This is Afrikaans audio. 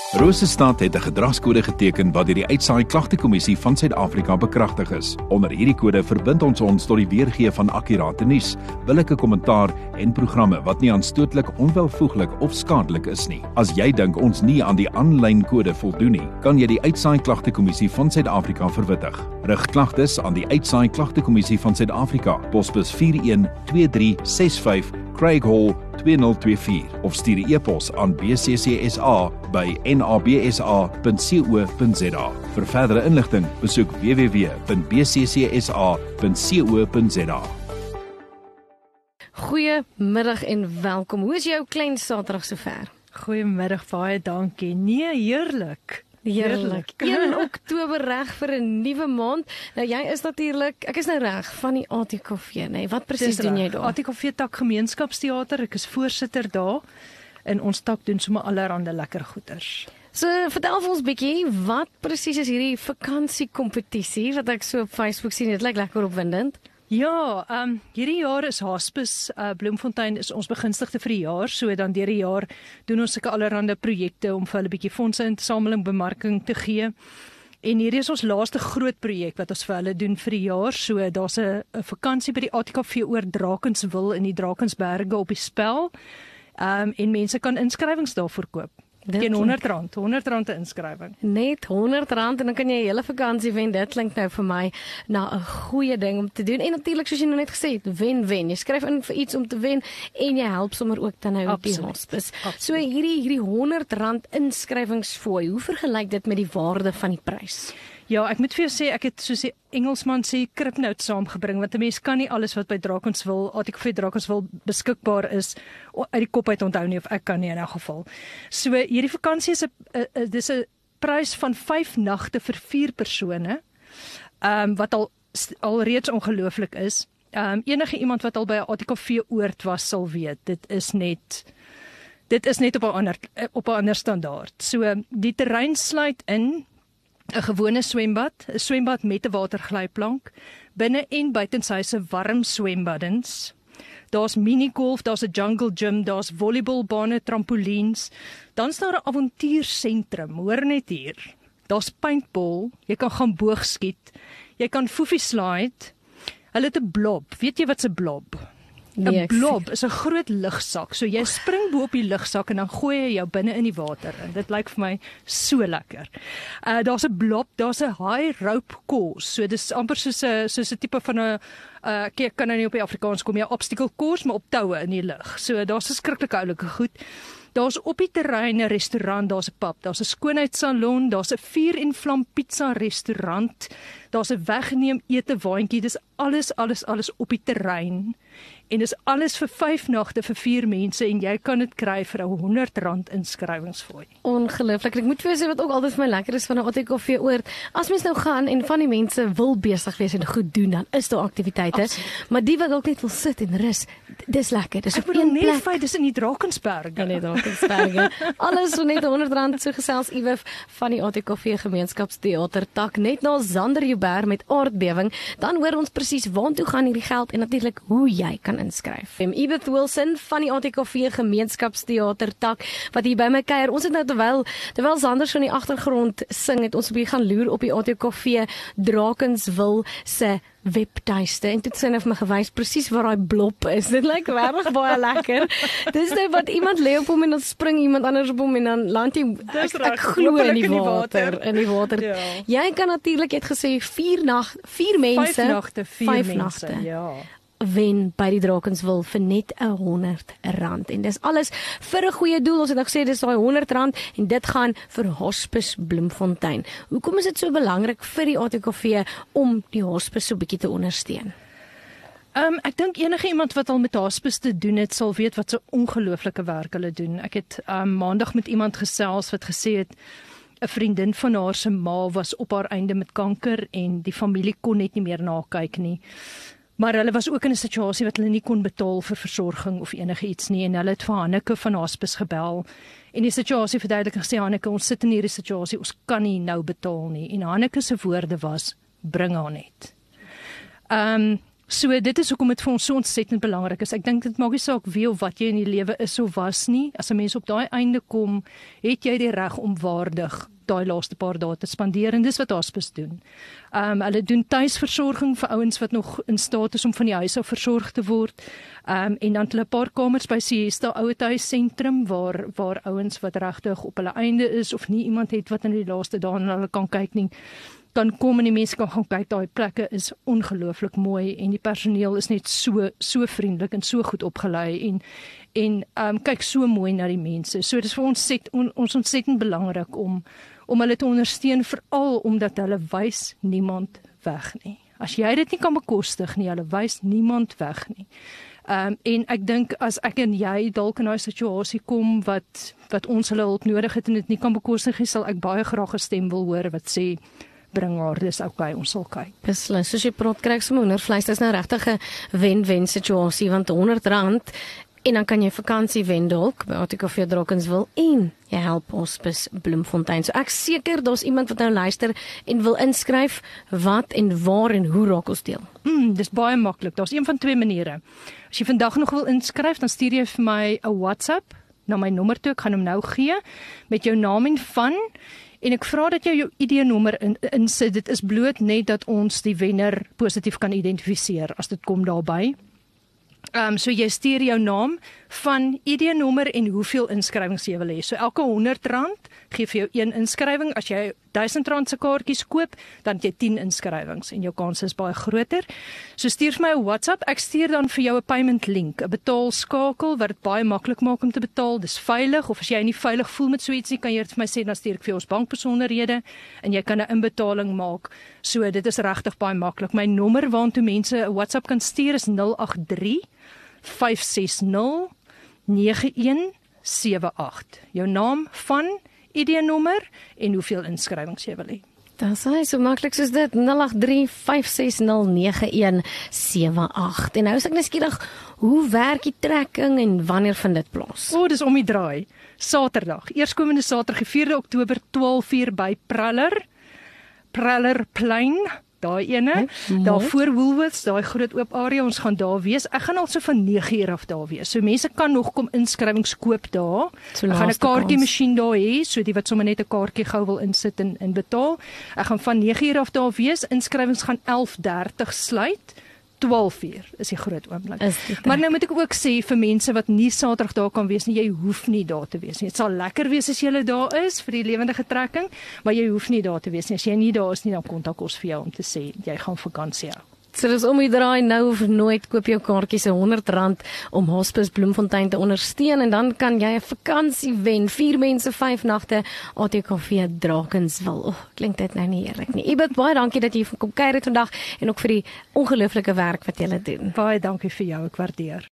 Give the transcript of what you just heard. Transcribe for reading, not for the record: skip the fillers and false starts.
Rosestad het 'n gedragskode geteken wat deur die Uitsaai Klagtekommissie van Suid-Afrika bekragtig is. Onder hierdie kode verbind ons tot die weergee van akkurate nuus, billike kommentaar en programme wat nie aanstootlik, onwelvoeglik of skadelik is nie. As jy dink ons nie aan die aanlyn kode voldoen nie, kan jy die Uitsaai Klagtekommissie van Suid-Afrika verwittig. Rig klagtes aan die Uitsaai Klagtekommissie van Suid-Afrika, posbus 412365 Craig Hall 2024 of stuur 'n e-pos aan bccsa@nabsa.co.za. Vir verdere inligting, besoek www.bccsa.co.za. Goeiemiddag en welkom. Hoe is jou klein Saterdag sover? Goeiemiddag, baie dankie. Nee, heerlik. Heerlik. 1 Oktober reg vir 'n nuwe maand. Nou jy is natuurlik, ek is nou reg van die ATKV, nee. Wat presies doen jy daar? ATKV tak gemeenskapsteater. Ek is voorsitter daar. En ons tak doen sommer allerhande lekker goeders. So vertel vir ons bietjie, wat presies is hierdie vakansiekompetisie wat ek so op Facebook sien? Dit lyk lekker opwindend. Ja, hierdie jaar is Hospice Bloemfontein is ons begunstigde vir die jaar, so dan deur die jaar doen ons sulke allerhande projekte om vir hulle 'n bietjie fondse insameling, bemarking te gee. En hierdie is ons laaste groot projek wat ons vir hulle doen vir die jaar. So daar's 'n vakansie by die ATKV oor Drakenswil in die Drakensberge op die spel. En mense kan inskrywings daarvoor koop. Teen R100, R100 'n inskrywing. Net R100 en dan kan jy 'n hele vakansie wen. Dit klink nou vir my na 'n goeie ding om te doen. En natuurlik soos jy nou net gesê het, wen-wen. Jy skryf in vir iets om te wen en jy help sommer ook dan nou op die hospice. So hierdie R100 inskrywingsfooi, hoe vergelyk dit met die waarde van die prys? Ja, ek moet vir jou sê, ek het soos die Engelsman sê, Kripnout saamgebring, want 'n mens kan nie alles wat by Drakenswil, ATKV Drakenswil beskikbaar is, uit die kop uit onthou nie, of ek kan nie in elk geval. So, hierdie vakansie is dis 'n prys van 5 nagte vir 4 persone, wat al reeds ongelooflik is. Enige iemand wat al by 'n ATKV oord was, sal weet, dit is net op 'n ander standaard. So, die terrein sluit in 'n gewone swembad, 'n swembad met 'n waterglyplank, binne en buitenshuise warm swembaddens. Daar's minigolf, daar's 'n jungle gym, daar's volleybalbane, trampolines. Dan's daar 'n avontuursentrum, hoor net hier. Daar's paintball, jy kan gaan boogsskiet, jy kan foefie slide. Hulle het 'n blob. Weet jy wat 'n blob? 'n blob is 'n groot lugsak. So jy spring bo op die lugsak en dan gooi jy jou binne in die water in. Dit lyk vir my so lekker. Daar's 'n blob, daar's 'n high rope course. So dis amper soos 'n tipe van 'n ek kan nou nie op die Afrikaans kom, 'n obstacle course maar op toue in die lug. So daar's 'n skrikkelike oulike goed. Daar's op die terrein 'n restaurant, daar's 'n pub, daar's 'n skoonheidssalon, daar's 'n vuur en vlam pizza restaurant, daar's 'n wegneem ete waantjie. Dis alles op die terrein. En dis alles vir 5 nagte vir 4 mense en jy kan dit kry vir R100 inskrywingsfooi. Ongelooflik. Ek moet vir jou sê wat ook altyd vir my lekker is van 'n ATKV oord. As mens nou gaan en van die mense wil besig wees en goed doen, dan is daar aktiwiteite. Maar die wat ook net wil sit en rus, dis lekker. Dis op een plek. Feit, dis in die Drakensberge. Nee, Drakensberge. Alles so net R100 so gesels Iwe van die ATKV gemeenskapsteater tak net na Zanderjoubert met aardbewing. Dan hoor ons presies waartoe gaan hierdie geld en natuurlik hoe jy kan inskryf. Edith Wilson van die ATKV gemeenskapsteater tak wat hier by my kuier. Ons het nou terwyl Sanders van die agtergrond sing, het ons gaan loer op die ATKV Drakenswil se webtuiste en dit sien of my gewys presies waar daai blob is. Dit lyk regtig baie lekker. Dis nou wat iemand lê op hom en dan spring iemand anders op hom en dan land jy ek glo in die water. Ja. Jy kan natuurlik, jy het gesê 4 mense, 5 nagte. Ja. Wen by die Drakenswil vir net R100 en dis alles vir 'n goeie doel. Ons het nou gesê dis daai R100 en dit gaan vir Hospice Bloemfontein. Hoekom is dit so belangrik vir die ATKV om die hospice so bietjie te ondersteun? Ek dink enige iemand wat al met hospice te doen het, sal weet wat so ongelooflike werk hulle doen. Ek het maandag met iemand gesels wat gesê het 'n vriendin van haar se ma was op haar einde met kanker en die familie kon net nie meer nakyk nie. Maar hulle was ook in 'n situasie wat hulle nie kon betaal vir versorging of enige iets nie en hulle het vir Hanneke van Hospice gebel en die situasie verduidelik en gesê Hanneke, ons sit in hierdie situasie, ons kan nie nou betaal nie. En Hanneke se woorde was, bring haar net. So dit is hoekom dit vir ons so ontsettend belangrik is. Ek dink dit maak nie saak wie of wat jy in die lewe is of was nie. As 'n mens op daai einde kom, het jy die reg om waardig daai laaste paar dae te spandeer en dis wat hospice doen. Hulle doen tuisversorging vir ouens wat nog in staat is om van die huis af versorg te word. En dan het hulle 'n paar kamers by Siesta Ouetehuis-sentrum waar ouens wat regtig op hulle einde is of nie iemand het wat in die laaste dae na hulle kan kyk nie, kan kom en die mense kan gaan kyk. Daai plekke is ongelooflik mooi en die personeel is net so vriendelik en so goed opgelei en kyk so mooi na die mense. So dis vir ons ontsettend belangrik om hulle te ondersteun, veral omdat hulle wys niemand weg nie. As jy dit nie kan bekostig nie, hulle wys niemand weg nie. En ek dink as ek en jy dalk in 'n situasie kom wat ons hulle hulp nodig het en dit nie kan bekostig nie, sal ek baie graag 'n stem wil hoor wat sê bring haar, dis okay, ons sal kyk. Beslis, soos jy praat, kry ek sommer hoendervleis, dis nou regtig 'n wen-wen situasie, want R100 en dan kan jy vakansie wen dalk by ATKV Drakenswil en jy help Hospice Bloemfontein. So ek seker daar's iemand wat nou luister en wil inskryf. Wat en waar en hoe raak ons deel? Dis baie maklik. Daar's een van twee maniere. As jy vandag nog wil inskryf, dan stuur jy vir my 'n WhatsApp na my nommer toe. Ek gaan hom nou gee met jou naam en van. En ek vra dat jy jou ID-nommer insit. Dit is bloot net dat ons die wenner positief kan identifiseer as dit kom daarby. So jy stuur jou naam, van ID-nommer en hoeveel inskrywings jy wil hê. So elke R100 gee vir jou 1 inskrywing. As jy R1000 se kaartjies koop, dan het jy 10 inskrywings en jou kans is baie groter. So stuur vir my 'n WhatsApp. Ek stuur dan vir jou 'n payment link, 'n betaalskakel wat dit baie maklik maak om te betaal. Dis veilig, of as jy nie veilig voel met so ietsie, kan jy dit vir my sê, dan stuur ek vir jou ons bankbesonderhede en jy kan 'n inbetaling maak. So dit is regtig baie maklik. My nommer waartoe mense 'n WhatsApp kan stuur is 083 560 9178. Jou naam, van, ID-nommer en hoeveel inskrywings jy wil hê. Dit is so maklik soos dit, 083 560 9178. En nou is ek nuuskierig, hoe werk die trekking en wanneer vind dit plaas? Dis om die draai. Saterdag, eerskomende Saterdag, 4 Oktober, 12:00 by Prellerplein. Daai ene, daar voor Woolworths, daai groot oop area, ons gaan daar wees. Ek gaan also van 9:00 af daar wees. So mense kan nog kom inskrywings koop daar. Ek gaan 'n kaartjie masjien daar hê, so die wat sommer net 'n kaartjie gou wil insit en betaal. Ek gaan van 9:00 af daar wees. Inskrywings gaan 11:30 sluit. 12:00 is die groot oomblik. Maar nou moet ek ook sê vir mense wat nie Saterdag daar kan wees nie, jy hoef nie daar te wees nie. Dit sal lekker wees as jy daar is vir die lewendige trekking, maar jy hoef nie daar te wees nie. As jy nie daar is nie, dan kontak ons vir jou om te sê jy gaan vakansie hou. So dis om die draai, nou of nooit, koop jou kaartjies R100 om Hospice Bloemfontein te ondersteun en dan kan jy 'n vakansie wen. 4 mense, 5 nagte, ATKV Drakenswil. Klink dit nou nie eerlik nie. Ibet, baie dankie dat jy kom kuier het vandag en ook vir die ongelooflike werk wat jy doen. Baie dankie vir jou, ek waardeer.